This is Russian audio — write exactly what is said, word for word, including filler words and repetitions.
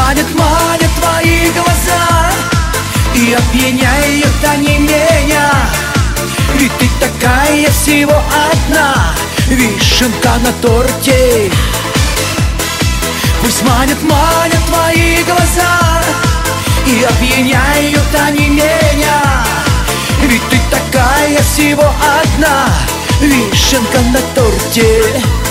манят, манят твои глаза, и опьяняют они меня. Ведь ты такая всего одна, вишенка на торте. Пусть манят, манят твои глаза, и опьяняют они меня. Ведь ты такая всего одна, вишенка на торте.